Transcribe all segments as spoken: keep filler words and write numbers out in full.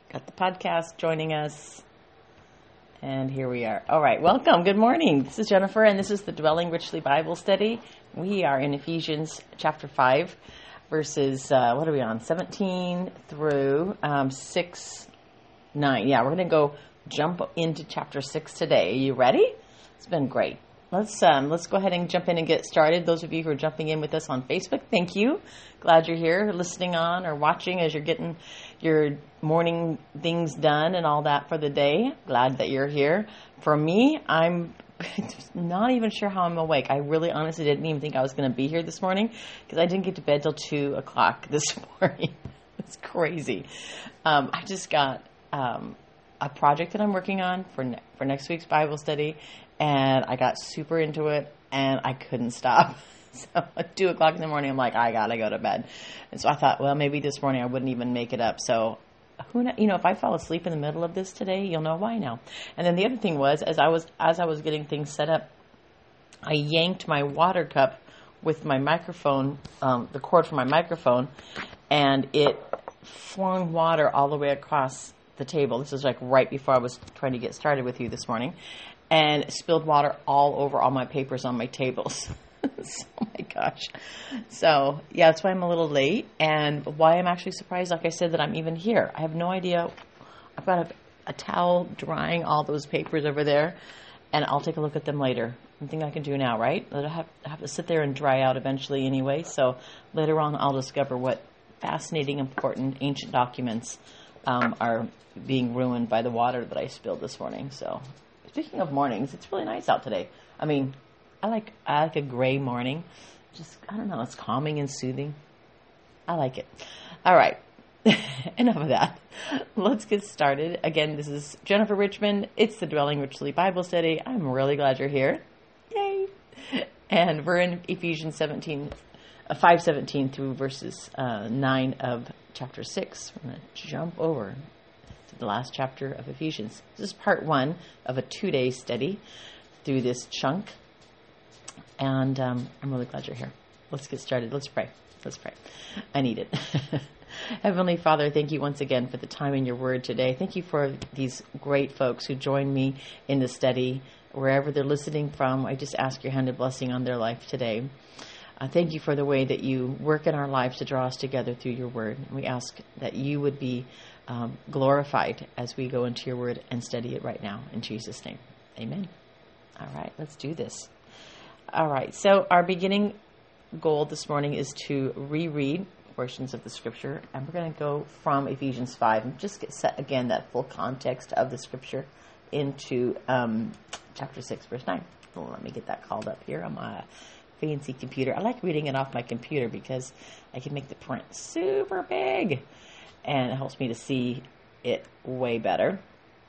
Got the podcast joining us. And here we are. All right, welcome. Good morning. This is Jennifer, and this is the Dwelling Richly Bible Study. We are in Ephesians chapter five, verses, uh, what are we on? seventeen through um, six, nine. Yeah, we're going to go jump into chapter six today. Are you ready? It's been great. Let's um, let's go ahead and jump in and get started. Those of you who are jumping in with us on Facebook, thank you. Glad you're here, listening on or watching as you're getting your morning things done and all that for the day. Glad that you're here. For me, I'm not even sure how I'm awake. I really honestly didn't even think I was going to be here this morning because I didn't get to bed till two o'clock this morning. It's crazy. Um, I just got um, a project that I'm working on for ne- for next week's Bible study. And I got super into it, and I couldn't stop. So at two o'clock in the morning, I'm like, I gotta go to bed. And so I thought, well, maybe this morning I wouldn't even make it up. So, who know, you know, if I fall asleep in the middle of this today, you'll know why now. And then the other thing was, as I was as I was getting things set up, I yanked my water cup with my microphone, um, the cord for my microphone, and it flung water all the way across the table. This is like right before I was trying to get started with you this morning. And spilled water all over all my papers on my tables. So, oh my gosh. So, yeah, that's why I'm a little late. And why I'm actually surprised, like I said, that I'm even here. I have no idea. I've got a, a towel drying all those papers over there. And I'll take a look at them later. Something I can do now, right? I have, I have to sit there and dry out eventually anyway. So later on, I'll discover what fascinating, important, ancient documents um, are being ruined by the water that I spilled this morning. So... Speaking of mornings, it's really nice out today. I mean, I like I like a gray morning. Just, I don't know, it's calming and soothing. I like it. All right, enough of that. Let's get started. Again, this is Jennifer Richmond. It's the Dwelling Richly Bible Study. I'm really glad you're here. Yay! And we're in Ephesians seventeen, uh, five seventeen through verses uh, nine of chapter six. We're going to jump over the last chapter of Ephesians. This is part one of a two-day study through this chunk, and um, I'm really glad you're here. Let's get started. Let's pray. Let's pray. I need it. Heavenly Father, thank you once again for the time in your word today. Thank you for these great folks who join me in the study, wherever they're listening from. I just ask your hand of blessing on their life today. Uh, thank you for the way that you work in our lives to draw us together through your word. We ask that you would be um, glorified as we go into your word and study it right now. In Jesus' name, amen. All right, let's do this. All right, so our beginning goal this morning is to reread portions of the scripture. And we're going to go from Ephesians five and just get set, again, that full context of the scripture into um, chapter six, verse nine. Oh, let me get that called up here on my fancy computer. I like reading it off my computer because I can make the print super big and it helps me to see it way better.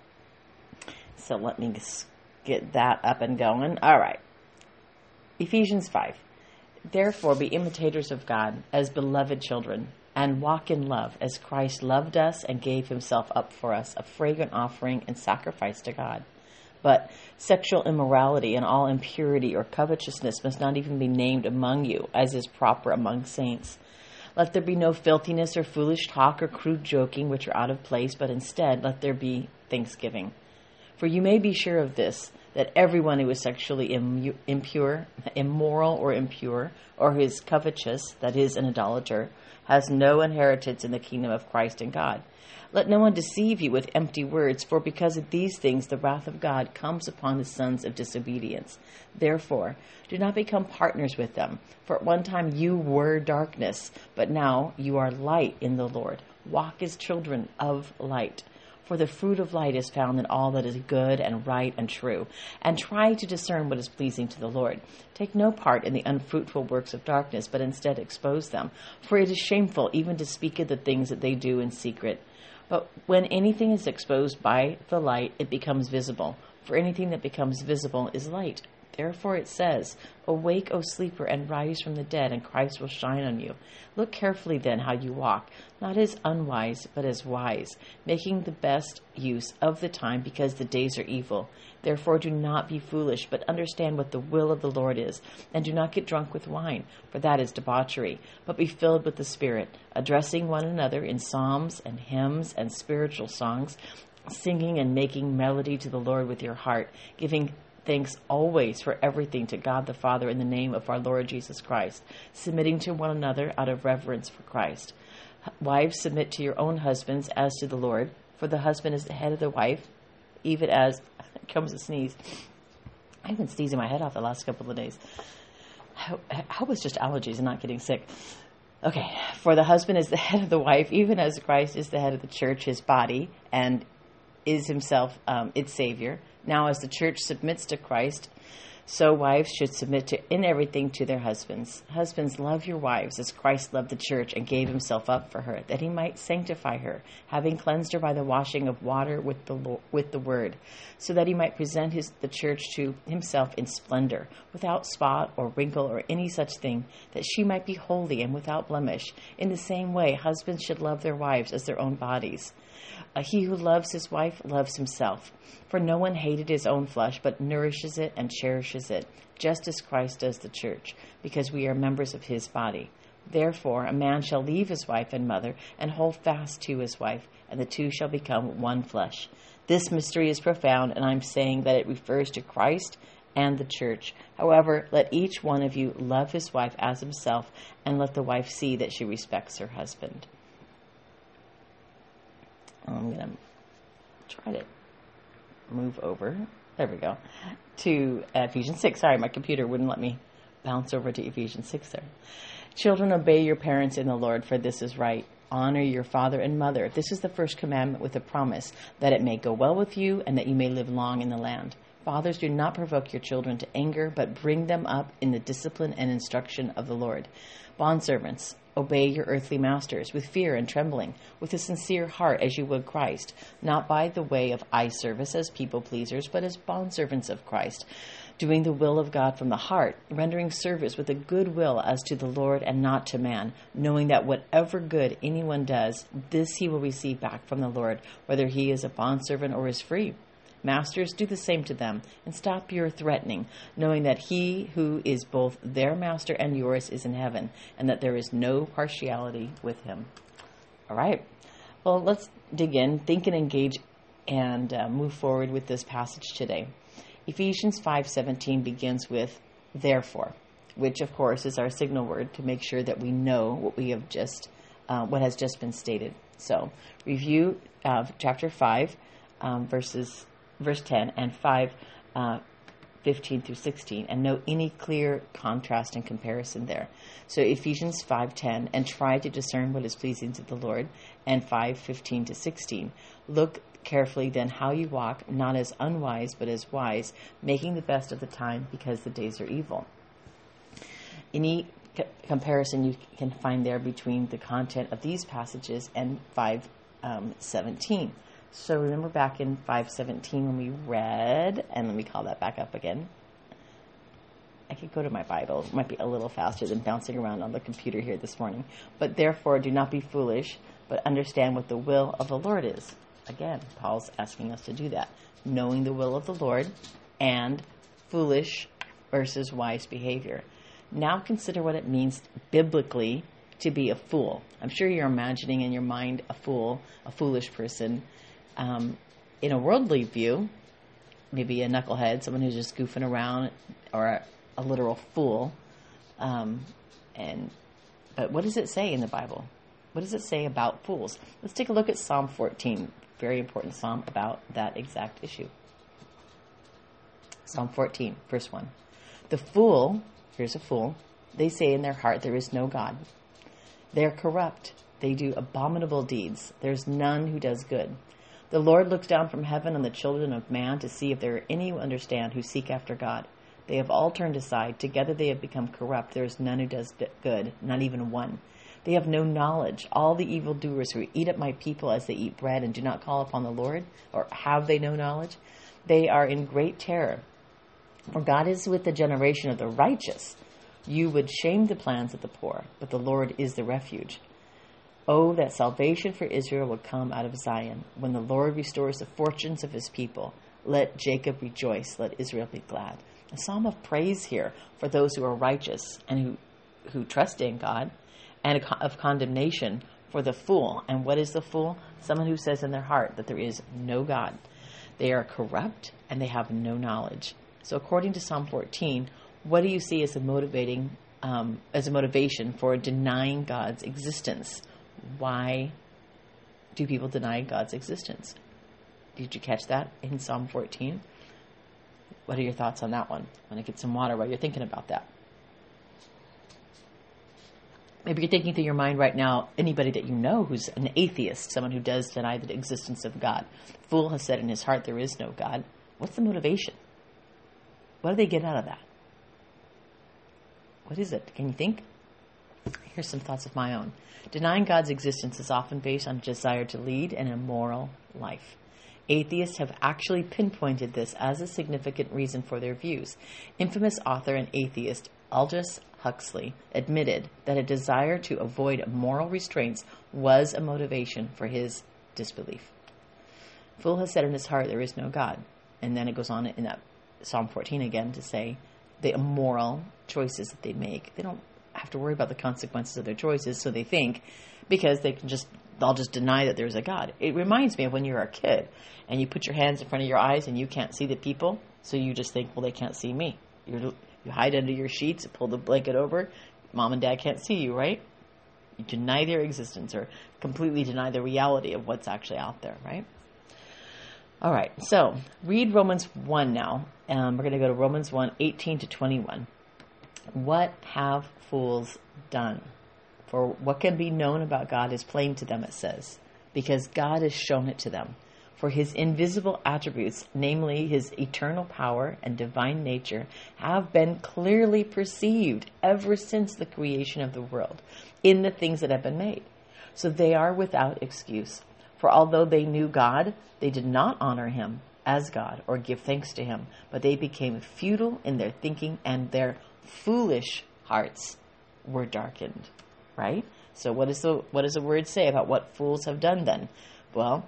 So let me just get that up and going. All right. Ephesians five. Therefore be imitators of God as beloved children and walk in love as Christ loved us and gave himself up for us, a fragrant offering and sacrifice to God. But sexual immorality and all impurity or covetousness must not even be named among you, as is proper among saints. Let there be no filthiness or foolish talk or crude joking, which are out of place, but instead let there be thanksgiving. For you may be sure of this, that everyone who is sexually immu- impure, immoral or impure, or who is covetous, that is, an idolater, has no inheritance in the kingdom of Christ and God. Let no one deceive you with empty words, for because of these things the wrath of God comes upon the sons of disobedience. Therefore, do not become partners with them. For at one time you were darkness, but now you are light in the Lord. Walk as children of light. For the fruit of light is found in all that is good and right and true. And try to discern what is pleasing to the Lord. Take no part in the unfruitful works of darkness, but instead expose them. For it is shameful even to speak of the things that they do in secret. But when anything is exposed by the light, it becomes visible. For anything that becomes visible is light. Therefore it says, awake, O sleeper, and rise from the dead, and Christ will shine on you. Look carefully then how you walk, not as unwise, but as wise, making the best use of the time, because the days are evil. Therefore do not be foolish, but understand what the will of the Lord is, and do not get drunk with wine, for that is debauchery, but be filled with the Spirit, addressing one another in psalms and hymns and spiritual songs, singing and making melody to the Lord with your heart, giving thanks always for everything to God the Father in the name of our Lord Jesus Christ, submitting to one another out of reverence for Christ. Wives, submit to your own husbands as to the Lord, for the husband is the head of the wife, even as comes a sneeze. I've been sneezing my head off the last couple of days. I hope it's just allergies and not getting sick. Okay, for the husband is the head of the wife, even as Christ is the head of the church, his body, and is himself um, its Savior. Now, as the church submits to Christ, so wives should submit to in everything to their husbands. Husbands, love your wives as Christ loved the church and gave himself up for her, that he might sanctify her, having cleansed her by the washing of water with the with the word, so that he might present his the church to himself in splendor, without spot or wrinkle or any such thing, that she might be holy and without blemish. In the same way, husbands should love their wives as their own bodies. Uh, he who loves his wife loves himself. For no one hated his own flesh, but nourishes it and cherishes it, just as Christ does the church, because we are members of his body. Therefore, a man shall leave his wife and mother, and hold fast to his wife, and the two shall become one flesh. This mystery is profound, and I'm saying that it refers to Christ and the church. However, let each one of you love his wife as himself, and let the wife see that she respects her husband. I'm going to try to move over. There we go. To Ephesians six. Sorry, my computer wouldn't let me bounce over to Ephesians six there. Children, obey your parents in the Lord, for this is right. Honor your father and mother. This is the first commandment with a promise, that it may go well with you and that you may live long in the land. Fathers, do not provoke your children to anger, but bring them up in the discipline and instruction of the Lord. Bondservants, obey your earthly masters with fear and trembling, with a sincere heart as you would Christ, not by the way of eye service as people pleasers, but as bondservants of Christ, doing the will of God from the heart, rendering service with a good will as to the Lord and not to man, knowing that whatever good anyone does, this he will receive back from the Lord, whether he is a bondservant or is free. Masters, do the same to them, and stop your threatening, knowing that he who is both their master and yours is in heaven, and that there is no partiality with him. All right. Well, let's dig in, think and engage, and uh, move forward with this passage today. Ephesians five seventeen begins with therefore, which of course is our signal word to make sure that we know what we have just, uh, what has just been stated. So, review uh, chapter five, um, verses. Verse ten and five, uh, fifteen through sixteen, and note any clear contrast and comparison there. So Ephesians five ten, and try to discern what is pleasing to the Lord, and five fifteen to sixteen. Look carefully then how you walk, not as unwise, but as wise, making the best of the time, because the days are evil. Any c- comparison you can find there between the content of these passages and five seventeen. So remember back in five seventeen when we read, and let me call that back up again. I could go to my Bible. It might be a little faster than bouncing around on the computer here this morning. But therefore, do not be foolish, but understand what the will of the Lord is. Again, Paul's asking us to do that. Knowing the will of the Lord and foolish versus wise behavior. Now consider what it means biblically to be a fool. I'm sure you're imagining in your mind a fool, a foolish person. Um, in a worldly view, maybe a knucklehead, someone who's just goofing around, or a, a literal fool. Um, and but what does it say in the Bible? What does it say about fools? Let's take a look at Psalm fourteen. Very important psalm about that exact issue. Psalm fourteen, verse one. The fool, here's a fool, they say in their heart there is no God. They are corrupt. They do abominable deeds. There's none who does good. The Lord looks down from heaven on the children of man to see if there are any who understand, who seek after God. They have all turned aside. Together they have become corrupt. There is none who does good, not even one. They have no knowledge. All the evildoers who eat up my people as they eat bread and do not call upon the Lord, or have they no knowledge? They are in great terror. For God is with the generation of the righteous. You would shame the plans of the poor, but the Lord is the refuge. Oh, that salvation for Israel would come out of Zion. When the Lord restores the fortunes of his people, let Jacob rejoice, let Israel be glad. A psalm of praise here for those who are righteous and who, who trust in God, and of condemnation for the fool. And what is the fool? Someone who says in their heart that there is no God. They are corrupt and they have no knowledge. So according to Psalm fourteen, what do you see as a motivating, um, as a motivation for denying God's existence? Why do people deny God's existence? Did you catch that in Psalm fourteen? What are your thoughts on that one? I'm going to get some water while you're thinking about that. Maybe you're thinking through your mind right now, anybody that you know who's an atheist, someone who does deny the existence of God. The fool has said in his heart there is no God. What's the motivation? What do they get out of that? What is it? Can you think? Here's some thoughts of my own. Denying God's existence is often based on a desire to lead an immoral life. Atheists have actually pinpointed this as a significant reason for their views. Infamous author and atheist Aldous Huxley admitted that a desire to avoid moral restraints was a motivation for his disbelief. Fool has said in his heart there is no God. And then it goes on in that Psalm fourteen again to say the immoral choices that they make. They don't have to worry about the consequences of their choices, so they think, because they can just, they'll just deny that there's a God. It reminds me of when you're a kid and you put your hands in front of your eyes and you can't see the people, so you just think, well, they can't see me. You're, you hide under your sheets, pull the blanket over, mom and dad can't see you, right? You deny their existence or completely deny the reality of what's actually out there, right? All right, so read Romans one now. Um, we're going to go to Romans one, eighteen to twenty-one. What have fools done? For what can be known about God is plain to them, it says, because God has shown it to them. For his invisible attributes, namely his eternal power and divine nature, have been clearly perceived ever since the creation of the world in the things that have been made. So they are without excuse. For although they knew God, they did not honor him as God or give thanks to him, but they became futile in their thinking and their foolish hearts were darkened. Right? So what is the what does the word say about what fools have done then? Well,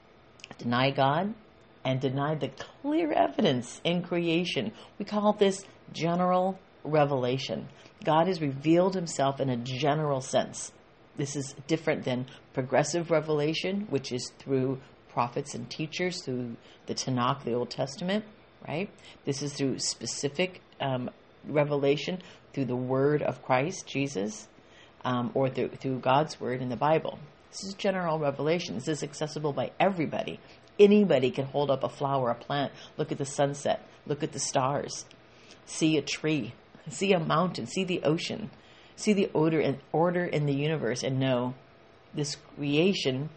deny God and deny the clear evidence in creation. We call this general revelation. God has revealed himself in a general sense. This is different than progressive revelation, which is through prophets and teachers, through the Tanakh, the Old Testament, right? This is through specific um, revelation through the word of Christ, Jesus, um, or through, through God's word in the Bible. This is general revelation. This is accessible by everybody. Anybody can hold up a flower, a plant, look at the sunset, look at the stars, see a tree, see a mountain, see the ocean, see the order and order in the universe, and know this creation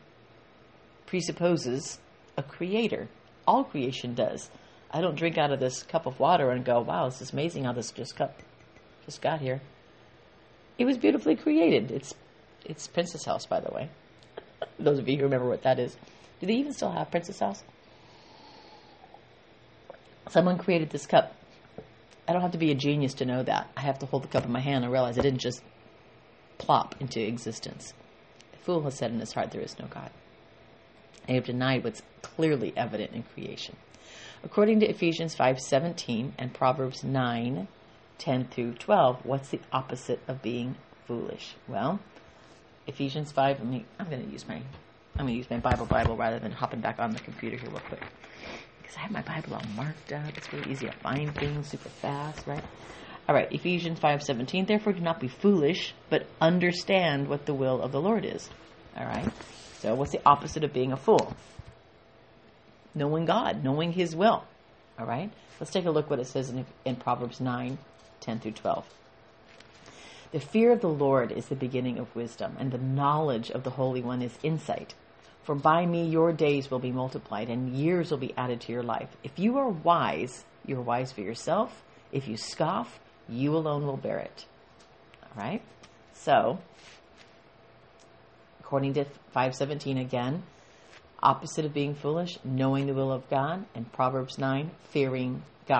presupposes a creator. All creation does. I don't drink out of this cup of water and go, wow, this is amazing how this just cup just got here. It was beautifully created. It's it's Princess House, by the way. Those of you who remember what that is. Do they even still have Princess House? Someone created this cup. I don't have to be a genius to know that. I have to hold the cup in my hand and realize it didn't just plop into existence. The fool has said in his heart there is no God. They have denied what's clearly evident in creation. According to Ephesians five seventeen and Proverbs nine ten through twelve, what's the opposite of being foolish? Well, Ephesians five, I mean, I'm going to use my I'm going to use my Bible Bible rather than hopping back on the computer here real quick. Because I have my Bible all marked up. It's really easy to find things super fast, right? All right, Ephesians five seventeen, therefore do not be foolish, but understand what the will of the Lord is. All right? So what's the opposite of being a fool? Knowing God, knowing his will. All right? Let's take a look what it says in, in Proverbs nine ten through twelve. The fear of the Lord is the beginning of wisdom, and the knowledge of the Holy One is insight. For by me your days will be multiplied, and years will be added to your life. If you are wise, you are wise for yourself. If you scoff, you alone will bear it. All right? So, according to five seventeen again, opposite of being foolish, knowing the will of God, and Proverbs nine, fearing God.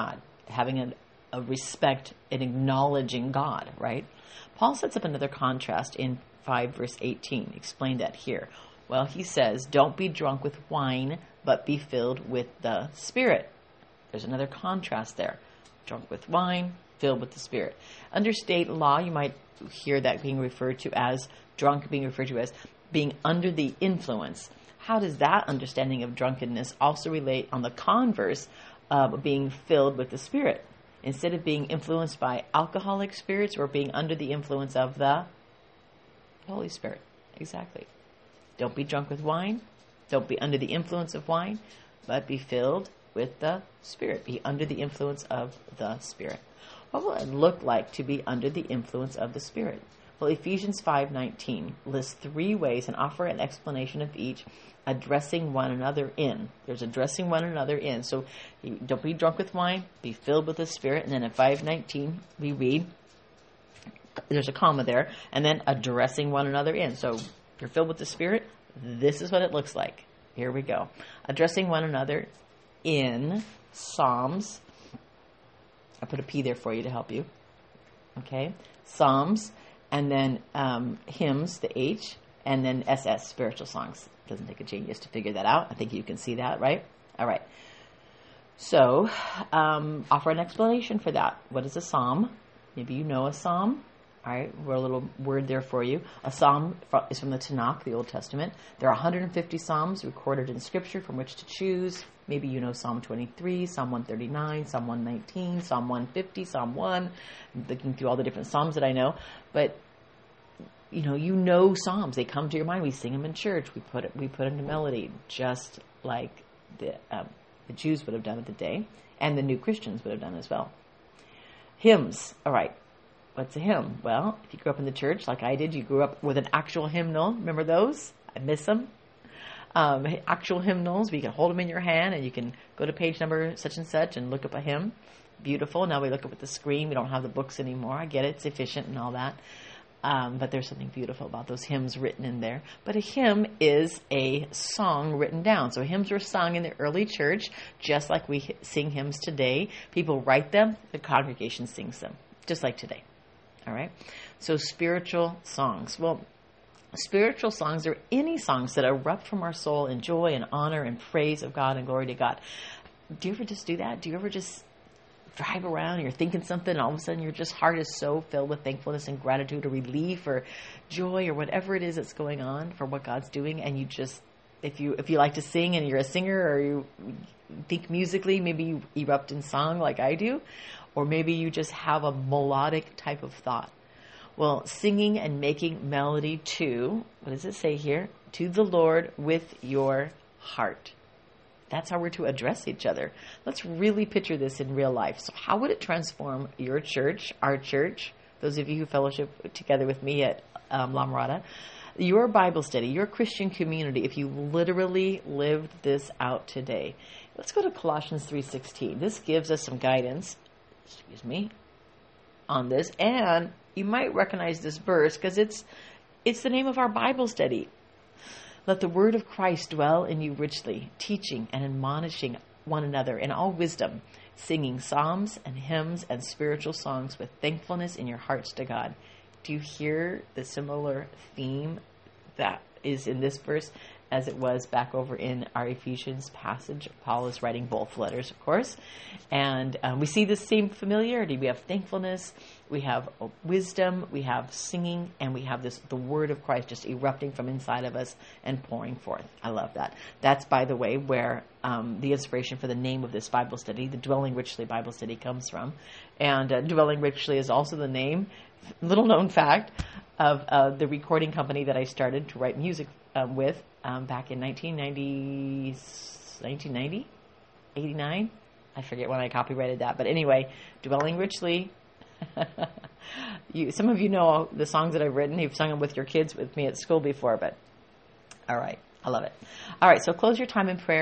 having a, a respect and acknowledging God, right? Paul sets up another contrast in five verse eighteen. Explain that here. Well, he says, don't be drunk with wine, but be filled with the Spirit. There's another contrast there. Drunk with wine, filled with the Spirit. Under state law, you might hear that being referred to as drunk, being referred to as being under the influence. How does that understanding of drunkenness also relate on the converse of being filled with the Spirit? Instead of being influenced by alcoholic spirits, or being under the influence of the Holy Spirit. Exactly. Don't be drunk with wine. Don't be under the influence of wine, but be filled with the Spirit. Be under the influence of the Spirit. What will it look like to be under the influence of the Spirit? Well, Ephesians five nineteen lists three ways and offer an explanation of each, addressing one another in. There's addressing one another in. So don't be drunk with wine, be filled with the Spirit. And then in five nineteen, we read, there's a comma there, and then addressing one another in. So if you're filled with the Spirit, this is what it looks like. Here we go. Addressing one another in Psalms. I put a P there for you to help you. Okay. Psalms, and then um, hymns, the H, and then S S, spiritual songs. Doesn't take a genius to figure that out. I think you can see that, right? All right. So, um, offer an explanation for that. What is a psalm? Maybe you know a psalm. All right, we're a little word there for you. A psalm is from the Tanakh, the Old Testament. There are one hundred fifty psalms recorded in Scripture from which to choose. Maybe you know Psalm twenty-three, Psalm one thirty-nine, Psalm one nineteen, Psalm one fifty, Psalm one. I'm looking through all the different psalms that I know. But, you know, you know psalms. They come to your mind. We sing them in church. We put it, we put them to melody, just like the, um, the Jews would have done at the day, and the new Christians would have done as well. Hymns. All right. What's a hymn? Well, if you grew up in the church like I did, you grew up with an actual hymnal. Remember those? I miss them. Um, actual hymnals, we can hold them in your hand, and you can go to page number such and such and look up a hymn. Beautiful. Now we look up at the screen. We don't have the books anymore. I get it. It's efficient and all that. Um, but there's something beautiful about those hymns written in there. But a hymn is a song written down. So hymns were sung in the early church, just like we sing hymns today. People write them. The congregation sings them, just like today. All right. So spiritual songs. Well, spiritual songs are any songs that erupt from our soul in joy and honor and praise of God and glory to God. Do you ever just do that? Do you ever just drive around and you're thinking something and all of a sudden your just heart is so filled with thankfulness and gratitude or relief or joy or whatever it is that's going on for what God's doing, and you just, if you if you like to sing and you're a singer, or you think musically, maybe you erupt in song like I do, or maybe you just have a melodic type of thought. Well, singing and making melody to, what does it say here? To the Lord with your heart. That's how we're to address each other. Let's really picture this in real life. So how would it transform your church, our church, those of you who fellowship together with me at um, La Mirada, your Bible study, your Christian community, if you literally lived this out today? Let's go to Colossians three sixteen. This gives us some guidance, excuse me, on this. And you might recognize this verse because it's it's the name of our Bible study. Let the word of Christ dwell in you richly, teaching and admonishing one another in all wisdom, singing psalms and hymns and spiritual songs with thankfulness in your hearts to God. Do you hear the similar theme that is in this verse as it was back over in our Ephesians passage? Paul is writing both letters, of course. And um, we see the same familiarity. We have thankfulness, we have wisdom, we have singing, and we have this the word of Christ just erupting from inside of us and pouring forth. I love that. That's, by the way, where um, the inspiration for the name of this Bible study, the Dwelling Richly Bible Study, comes from. And uh, Dwelling Richly is also the name, little known fact, of uh, the recording company that I started to write music um, with um, back in nineteen ninety, nineteen ninety, eighty-nine. I forget when I copyrighted that. But anyway, Dwelling Richly. you, some of you know the songs that I've written. You've sung them with your kids with me at school before. But all right, I love it. All right, so close your time in prayer.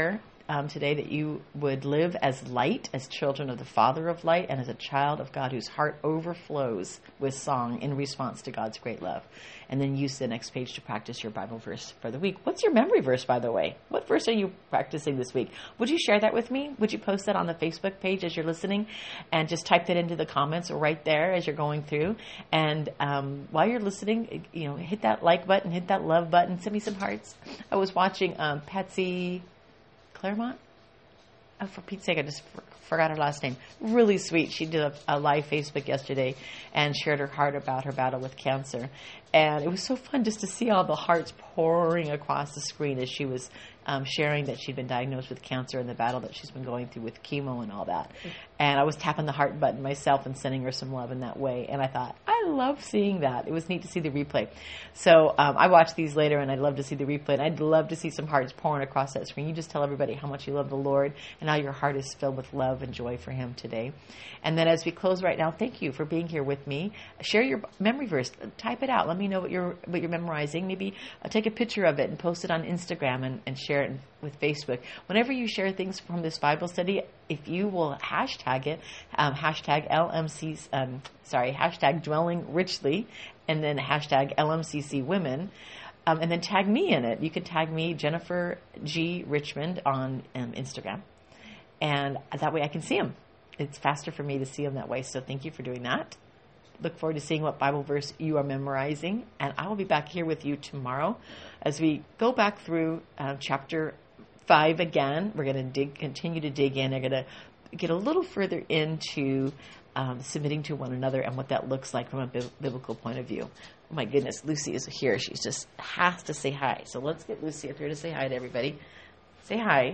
um, today that you would live as light, as children of the Father of light, and as a child of God whose heart overflows with song in response to God's great love. And then use the next page to practice your Bible verse for the week. What's your memory verse, by the way? What verse are you practicing this week? Would you share that with me? Would you post that on the Facebook page as you're listening? And just type that into the comments right there as you're going through. And um, while you're listening, you know, hit that like button, hit that love button, send me some hearts. I was watching um, Patsy Claremont. Oh, for Pete's sake, I just for, forgot her last name. Really sweet. She did a, a live Facebook yesterday and shared her heart about her battle with cancer. And it was so fun just to see all the hearts pouring across the screen as she was um, sharing that she'd been diagnosed with cancer and the battle that she's been going through with chemo and all that. And I was tapping the heart button myself and sending her some love in that way. And I thought, I love seeing that. It was neat to see the replay. So um, I watched these later, and I'd love to see the replay. And I'd love to see some hearts pouring across that screen. You just tell everybody how much you love the Lord and how your heart is filled with love and joy for Him today. And then as we close right now, thank you for being here with me. Share your memory verse. Type it out. Let me know what you're what you're memorizing. Maybe uh, take a picture of it and post it on Instagram and, and share it with Facebook. Whenever you share things from this Bible study, if you will hashtag it, um, hashtag L M C, um, sorry, hashtag Dwelling Richly, and then hashtag L M C C Women, um, and then tag me in it. You can tag me, Jennifer G. Richmond, on um, Instagram, and that way I can see them. It's faster for me to see them that way, so thank you for doing that. Look forward to seeing what Bible verse you are memorizing, and I will be back here with you tomorrow as we go back through uh, chapter five again. We're going to dig, continue to dig in. We're going to get a little further into um, submitting to one another and what that looks like from a bi- biblical point of view. Oh my goodness, Lucy is here. She just has to say hi. So let's get Lucy up here to say hi to everybody. Say hi.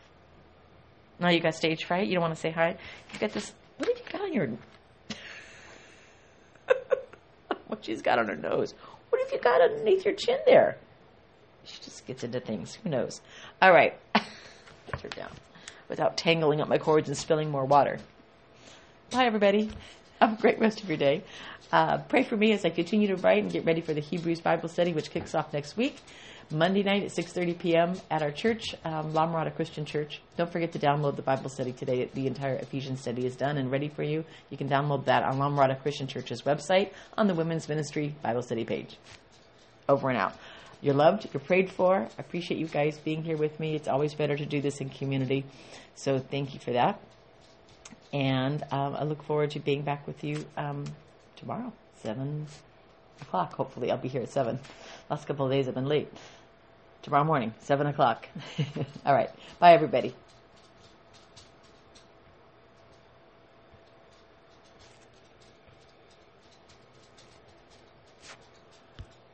Now you got stage fright? You don't want to say hi? You got this. What have you got on your... what she's got on her nose. What have you got underneath your chin there? She just gets into things. Who knows? All right. Get her down without tangling up my cords and spilling more water. Bye, everybody. Have a great rest of your day. Uh, pray for me as I continue to write and get ready for the Hebrews Bible study, which kicks off next week, Monday night at six thirty p.m. at our church, um, La Mirada Christian Church. Don't forget to download the Bible study today. The entire Ephesians study is done and ready for you. You can download that on La Mirada Christian Church's website on the Women's Ministry Bible study page. Over and out. You're loved. You're prayed for. I appreciate you guys being here with me. It's always better to do this in community. So thank you for that. And um, I look forward to being back with you um, tomorrow, seven o'clock. Hopefully I'll be here at seven. Last couple of days I've been late. Tomorrow morning, seven o'clock. All right. Bye, everybody.